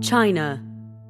China.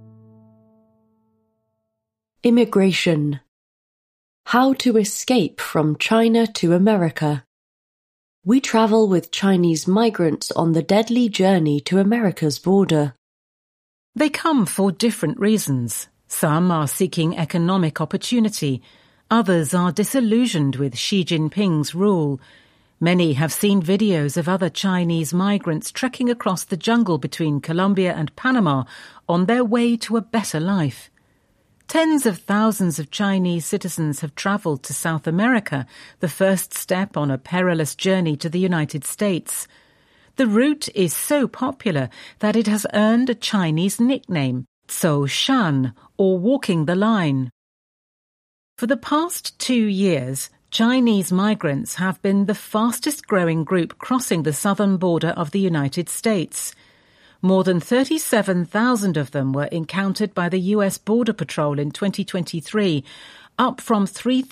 Immigration. How to escape from China to America. We travel with Chinese migrants on the deadly journey to America's border. They come for different reasons. Some are seeking economic opportunity. Others are disillusioned with Xi Jinping's rule. Many have seen videos of other Chinese migrants trekking across the jungle between Colombia and Panama on their way to a better life. Tens of thousands of Chinese citizens have travelled to South America, the first step on a perilous journey to the United States. The route is so popular that it has earned a Chinese nickname, Zhou Shan, or walking the line. For the past 2 years, Chinese migrants have been the fastest-growing group crossing the southern border of the United States. More than 37,000 of them were encountered by the US Border Patrol in 2023, up from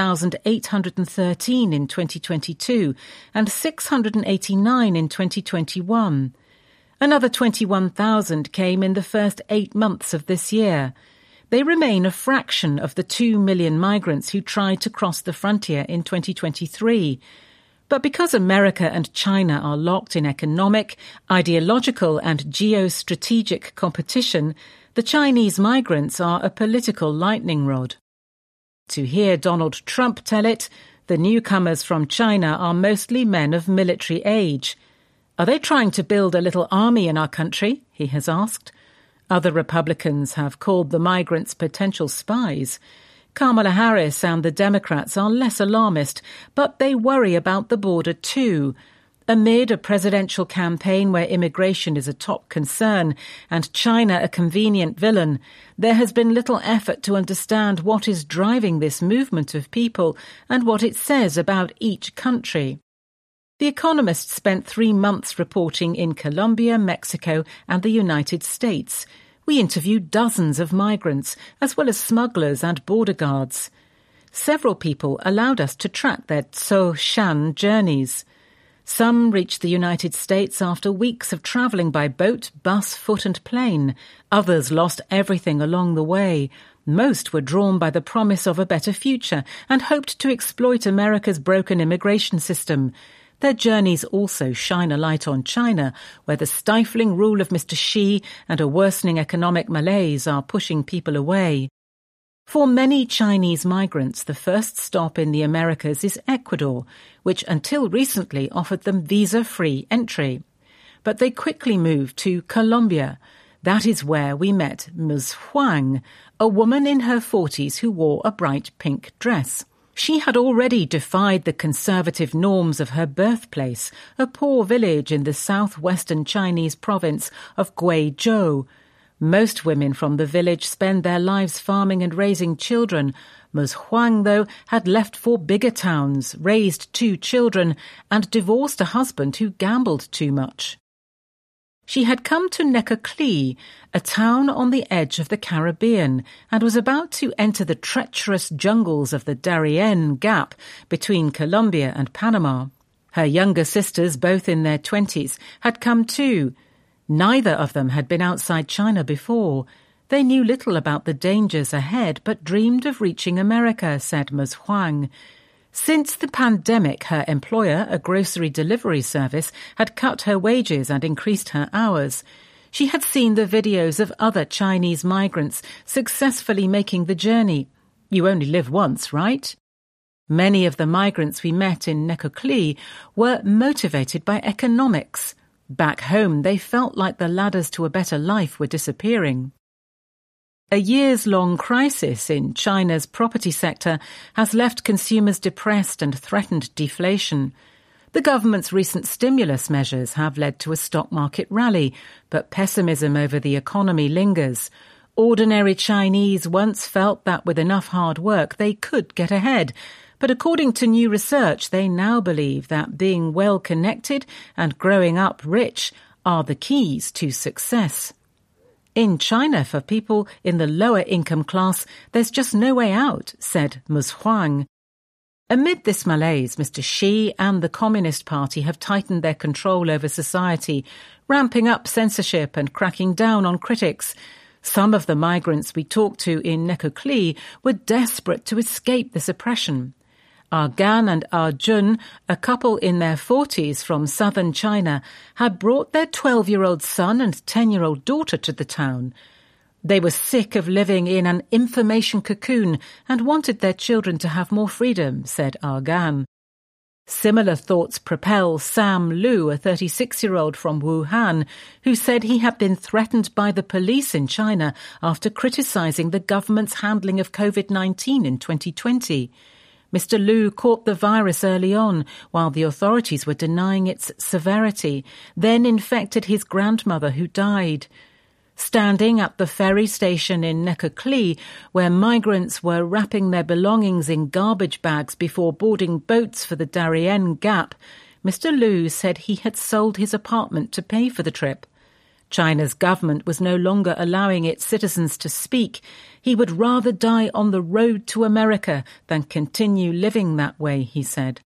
3,813 in 2022 and 689 in 2021. Another 21,000 came in the first 8 months of this year. They remain a fraction of the 2 million migrants who tried to cross the frontier in 2023. But because America and China are locked in economic, ideological and geostrategic competition, the Chinese migrants are a political lightning rod. To hear Donald Trump tell it, the newcomers from China are mostly men of military age. Are they trying to build a little army in our country? He has asked. Other Republicans have called the migrants potential spies. Kamala Harris and the Democrats are less alarmist, but they worry about the border too. Amid a presidential campaign where immigration is a top concern and China a convenient villain, there has been little effort to understand what is driving this movement of people and what it says about each country. The Economist spent 3 months reporting in Colombia, Mexico and the United States. We interviewed dozens of migrants, as well as smugglers and border guards. Several people allowed us to track their Zhou Shan journeys. Some reached the United States after weeks of travelling by boat, bus, foot and plane. Others lost everything along the way. Most were drawn by the promise of a better future and hoped to exploit America's broken immigration system. Their journeys also shine a light on China, where the stifling rule of Mr. Xi and a worsening economic malaise are pushing people away. For many Chinese migrants, the first stop in the Americas is Ecuador, which until recently offered them visa-free entry. But they quickly moved to Colombia. That is where we met Ms. Huang, a woman in her 40s who wore a bright pink dress. She had already defied the conservative norms of her birthplace, a poor village in the southwestern Chinese province of Guizhou. Most women from the village spend their lives farming and raising children. Ms. Huang, though, had left for bigger towns, raised 2 children, and divorced a husband who gambled too much. She had come to Necoclí, a town on the edge of the Caribbean, and was about to enter the treacherous jungles of the Darien Gap between Colombia and Panama. Her younger sisters, both in their 20s, had come too. Neither of them had been outside China before. They knew little about the dangers ahead, but dreamed of reaching America, said Ms. Huang. Since the pandemic, her employer, a grocery delivery service, had cut her wages and increased her hours. She had seen the videos of other Chinese migrants successfully making the journey. You only live once, right? Many of the migrants we met in Necoclí were motivated by economics. Back home, they felt like the ladders to a better life were disappearing. A years-long crisis in China's property sector has left consumers depressed and threatened deflation. The government's recent stimulus measures have led to a stock market rally, but pessimism over the economy lingers. Ordinary Chinese once felt that with enough hard work they could get ahead, but according to new research they now believe that being well-connected and growing up rich are the keys to success. In China, for people in the lower income class, there's just no way out, said Ms. Huang. Amid this malaise, Mr. Xi and the Communist Party have tightened their control over society, ramping up censorship and cracking down on critics. Some of the migrants we talked to in Nekokli were desperate to escape this oppression. Gan and Jun, a couple in their 40s from southern China, had brought their 12-year-old son and 10-year-old daughter to the town. They were sick of living in an information cocoon and wanted their children to have more freedom, said Gan. Similar thoughts propel Sam Liu, a 36-year-old from Wuhan, who said he had been threatened by the police in China after criticizing the government's handling of COVID-19 in 2020. Mr. Liu caught the virus early on, while the authorities were denying its severity, then infected his grandmother, who died. Standing at the ferry station in Nekokli, where migrants were wrapping their belongings in garbage bags before boarding boats for the Darien Gap, Mr. Liu said he had sold his apartment to pay for the trip. China's government was no longer allowing its citizens to speak. He would rather die on the road to America than continue living that way, he said.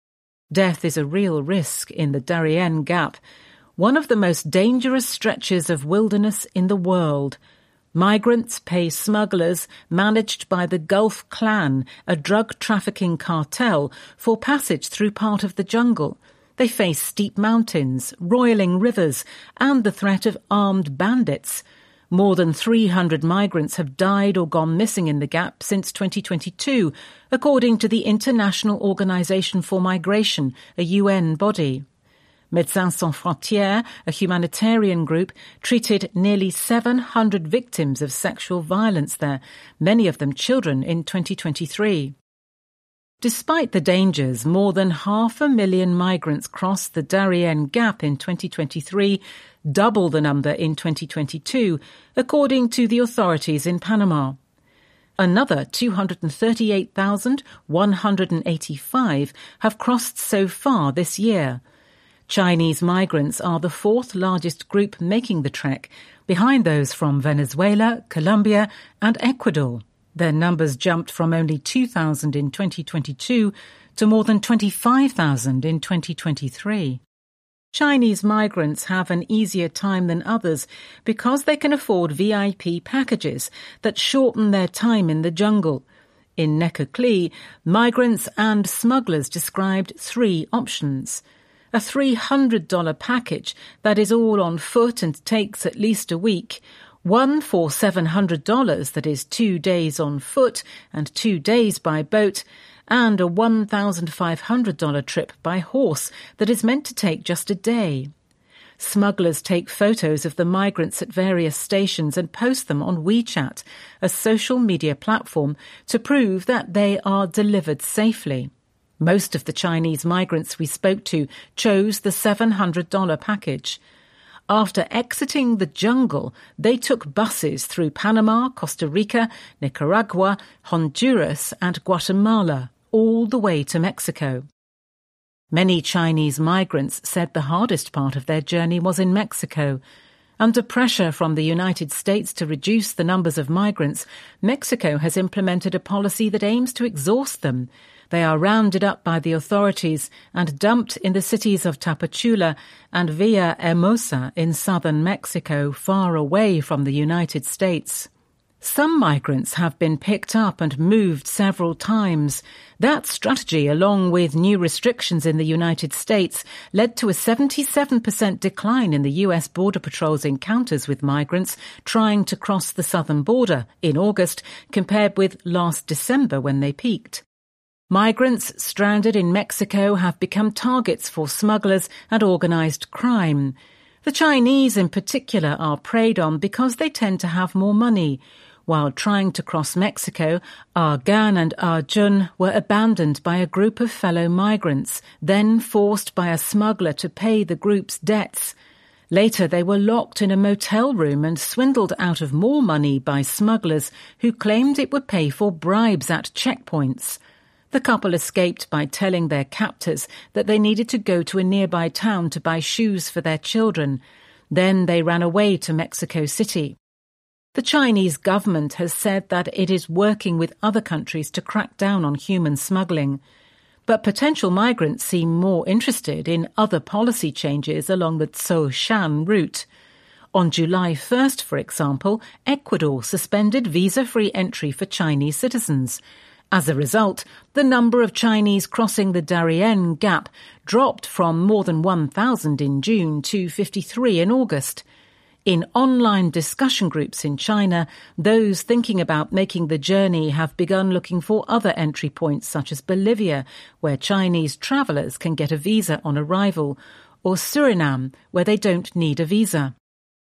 Death is a real risk in the Darien Gap, one of the most dangerous stretches of wilderness in the world. Migrants pay smugglers managed by the Gulf Clan, a drug trafficking cartel, for passage through part of the jungle. They face steep mountains, roiling rivers, and the threat of armed bandits. More than 300 migrants have died or gone missing in the Gap since 2022, according to the International Organization for Migration, a UN body. Médecins Sans Frontières, a humanitarian group, treated nearly 700 victims of sexual violence there, many of them children, in 2023. Despite the dangers, more than 500,000 migrants crossed the Darien Gap in 2023, double the number in 2022, according to the authorities in Panama. Another 238,185 have crossed so far this year. Chinese migrants are the fourth largest group making the trek, behind those from Venezuela, Colombia and Ecuador. Their numbers jumped from only 2,000 in 2022 to more than 25,000 in 2023. Chinese migrants have an easier time than others because they can afford VIP packages that shorten their time in the jungle. In Nekokli, migrants and smugglers described three options. A $300 package that is all on foot and takes at least a week, one for $700 that is 2 days on foot and 2 days by boat, and a $1,500 trip by horse that is meant to take just a day. Smugglers take photos of the migrants at various stations and post them on WeChat, a social media platform, to prove that they are delivered safely. Most of the Chinese migrants we spoke to chose the $700 package. After exiting the jungle, they took buses through Panama, Costa Rica, Nicaragua, Honduras and Guatemala, all the way to Mexico. Many Chinese migrants said the hardest part of their journey was in Mexico. Under pressure from the United States to reduce the numbers of migrants, Mexico has implemented a policy that aims to exhaust them. They are rounded up by the authorities and dumped in the cities of Tapachula and Villahermosa in southern Mexico, far away from the United States. Some migrants have been picked up and moved several times. That strategy, along with new restrictions in the United States, led to a 77% decline in the US Border Patrol's encounters with migrants trying to cross the southern border in August, compared with last December when they peaked. Migrants stranded in Mexico have become targets for smugglers and organised crime. The Chinese in particular are preyed on because they tend to have more money. While trying to cross Mexico, Gan and Jun were abandoned by a group of fellow migrants, then forced by a smuggler to pay the group's debts. Later they were locked in a motel room and swindled out of more money by smugglers who claimed it would pay for bribes at checkpoints. The couple escaped by telling their captors that they needed to go to a nearby town to buy shoes for their children. Then they ran away to Mexico City. The Chinese government has said that it is working with other countries to crack down on human smuggling. But potential migrants seem more interested in other policy changes along the Zhoushan route. On July 1st, for example, Ecuador suspended visa-free entry for Chinese citizens. As a result, the number of Chinese crossing the Darien Gap dropped from more than 1,000 in June to 53 in August. In online discussion groups in China, those thinking about making the journey have begun looking for other entry points such as Bolivia, where Chinese travellers can get a visa on arrival, or Suriname, where they don't need a visa.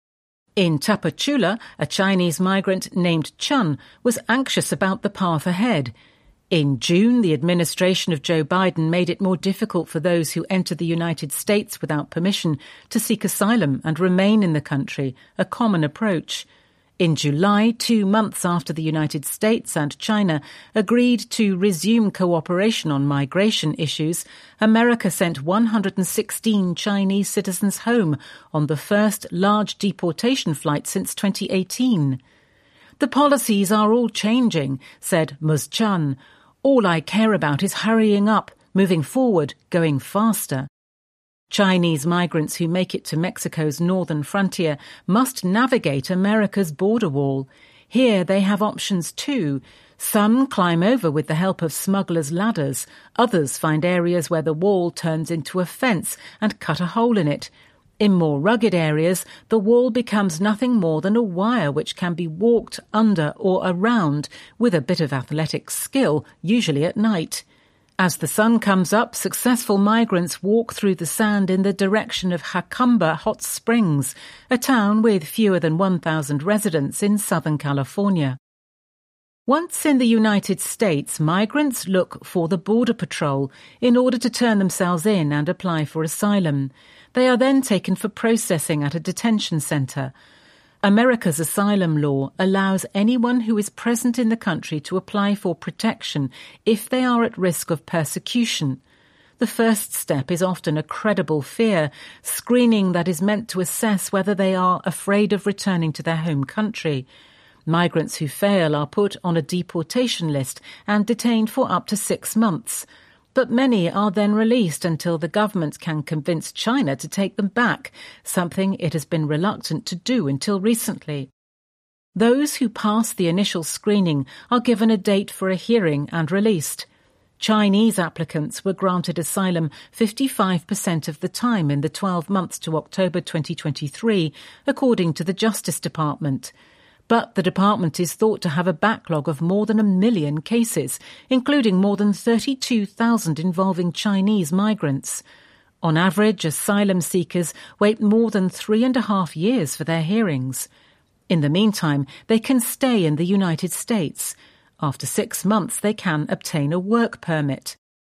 In Tapachula, a Chinese migrant named Chun was anxious about the path ahead. In June, the administration of Joe Biden made it more difficult for those who enter the United States without permission to seek asylum and remain in the country, a common approach. In July, 2 months after the United States and China agreed to resume cooperation on migration issues, America sent 116 Chinese citizens home on the first large deportation flight since 2018. "The policies are all changing," said Ms. Chun. "All I care about is hurrying up, moving forward, going faster." Chinese migrants who make it to Mexico's northern frontier must navigate America's border wall. Here they have options too. Some climb over with the help of smugglers' ladders. Others find areas where the wall turns into a fence and cut a hole in it. In more rugged areas, the wall becomes nothing more than a wire which can be walked under or around with a bit of athletic skill, usually at night. As the sun comes up, successful migrants walk through the sand in the direction of Jacumba Hot Springs, a town with fewer than 1,000 residents in Southern California. Once in the United States, migrants look for the Border Patrol in order to turn themselves in and apply for asylum. They are then taken for processing at a detention center. America's asylum law allows anyone who is present in the country to apply for protection if they are at risk of persecution. The first step is often a credible fear, screening that is meant to assess whether they are afraid of returning to their home country. Migrants who fail are put on a deportation list and detained for up to 6 months. But many are then released until the government can convince China to take them back, something it has been reluctant to do until recently. Those who pass the initial screening are given a date for a hearing and released. Chinese applicants were granted asylum 55% of the time in the 12 months to October 2023, according to the Justice Department. But the department is thought to have a backlog of more than 1 million cases, including more than 32,000 involving Chinese migrants. On average, asylum seekers wait more than 3.5 years for their hearings. In the meantime, they can stay in the United States. After 6 months, they can obtain a work permit.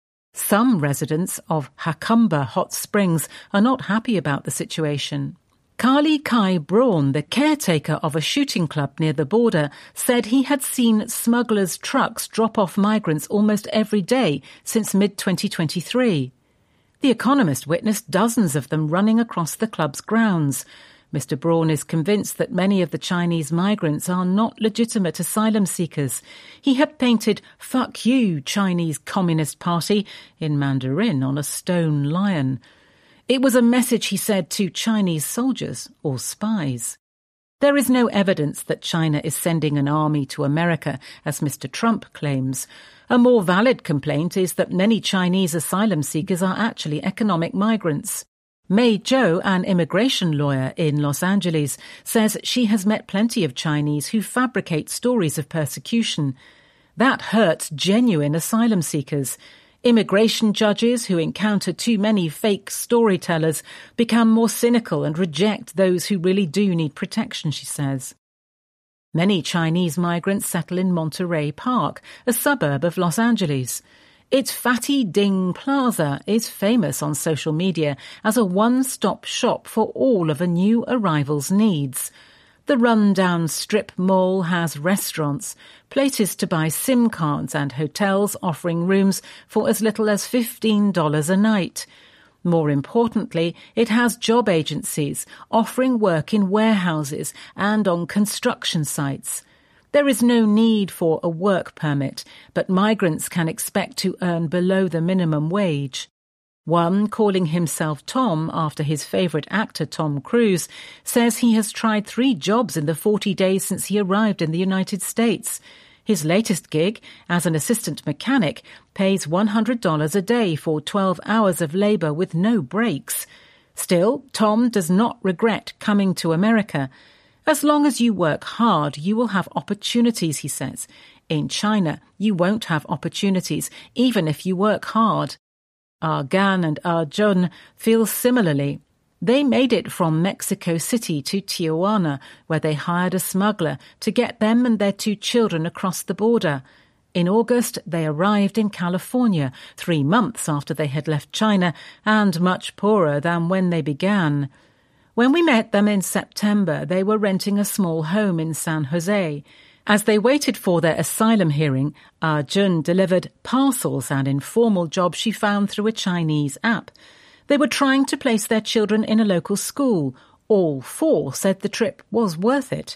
Some residents of Jacumba Hot Springs are not happy about the situation. Carly Kai Braun, the caretaker of a shooting club near the border, said he had seen smugglers' trucks drop off migrants almost every day since mid-2023. The Economist witnessed dozens of them running across the club's grounds. Mr. Braun is convinced that many of the Chinese migrants are not legitimate asylum seekers. He had painted "Fuck you, Chinese Communist Party" in Mandarin on a stone lion. It was a message, he said, to Chinese soldiers or spies. There is no evidence that China is sending an army to America, as Mr. Trump claims. A more valid complaint is that many Chinese asylum seekers are actually economic migrants. Mei Zhou, an immigration lawyer in Los Angeles, says she has met plenty of Chinese who fabricate stories of persecution. That hurts genuine asylum seekers. Immigration judges who encounter too many fake storytellers become more cynical and reject those who really do need protection, she says. Many Chinese migrants settle in Monterey Park, a suburb of Los Angeles. Its Fatty Ding Plaza is famous on social media as a one-stop shop for all of a new arrival's needs. The run-down strip mall has restaurants, places to buy SIM cards and hotels offering rooms for as little as $15 a night. More importantly, it has job agencies offering work in warehouses and on construction sites. There is no need for a work permit, but migrants can expect to earn below the minimum wage. One, calling himself Tom after his favourite actor Tom Cruise, says he has tried 3 jobs in the 40 days since he arrived in the United States. His latest gig, as an assistant mechanic, pays $100 a day for 12 hours of labour with no breaks. Still, Tom does not regret coming to America. As long as you work hard, you will have opportunities, he says. In China, you won't have opportunities, even if you work hard. Argan and Arjun feel similarly. They made it from Mexico City to Tijuana, where they hired a smuggler to get them and their 2 children across the border. In August, they arrived in California, 3 months after they had left China, and much poorer than when they began. When we met them in September, they were renting a small home in San Jose. As they waited for their asylum hearing, Arjun delivered parcels, an informal job she found through a Chinese app. They were trying to place their children in a local school. All 4 said the trip was worth it.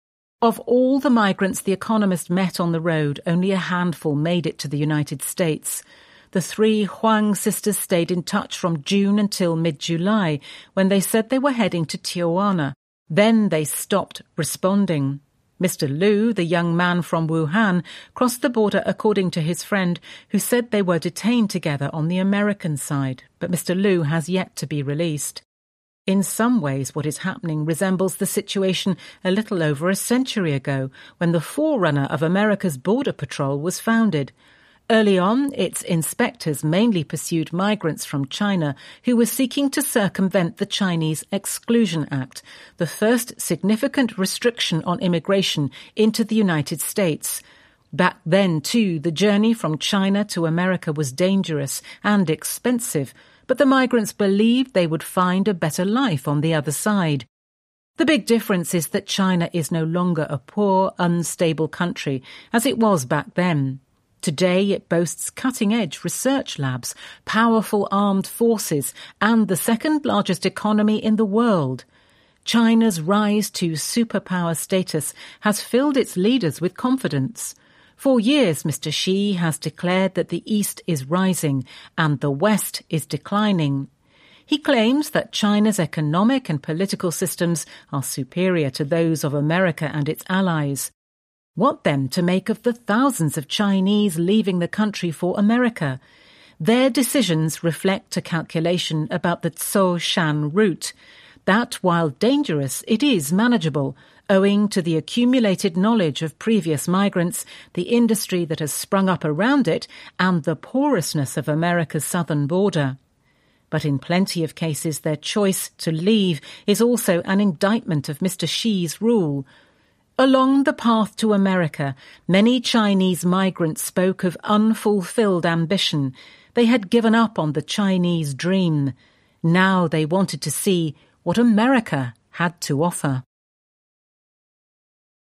Of all the migrants The Economist met on the road, only a handful made it to the United States. The 3 Huang sisters stayed in touch from June until mid-July, when they said they were heading to Tijuana. Then they stopped responding. Mr. Liu, the young man from Wuhan, crossed the border according to his friend, who said they were detained together on the American side, but Mr. Liu has yet to be released. In some ways, what is happening resembles the situation a little over a century ago, when the forerunner of America's Border Patrol was founded. Early on, its inspectors mainly pursued migrants from China who were seeking to circumvent the Chinese Exclusion Act, the first significant restriction on immigration into the United States. Back then, too, the journey from China to America was dangerous and expensive, but the migrants believed they would find a better life on the other side. The big difference is that China is no longer a poor, unstable country, as it was back then. Today it boasts cutting-edge research labs, powerful armed forces, and the second-largest economy in the world. China's rise to superpower status has filled its leaders with confidence. For years, Mr. Xi has declared that the East is rising and the West is declining. He claims that China's economic and political systems are superior to those of America and its allies. What then to make of the thousands of Chinese leaving the country for America? Their decisions reflect a calculation about the Zhoushan route, that while dangerous, it is manageable, owing to the accumulated knowledge of previous migrants, the industry that has sprung up around it, and the porousness of America's southern border. But in plenty of cases, their choice to leave is also an indictment of Mr. Xi's rule. Along the path to America, many Chinese migrants spoke of unfulfilled ambition. They had given up on the Chinese dream. Now they wanted to see what America had to offer.